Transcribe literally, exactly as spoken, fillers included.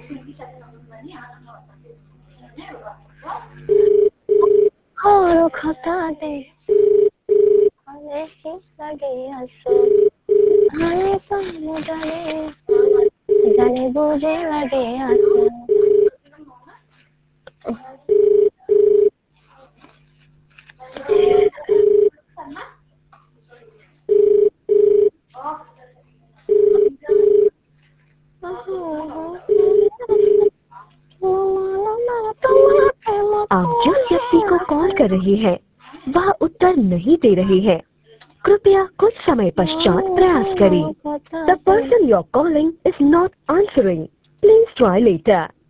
और खता दे हमें ही लगे हंसो हमें पाने जाने जाने बुझे लगे हंसो आप जिस व्यक्ति को कॉल कर रहे हैं वह उत्तर नहीं दे रहे हैं। कृपया कुछ समय पश्चात प्रयास करें। The person you're calling is not answering. Please try later.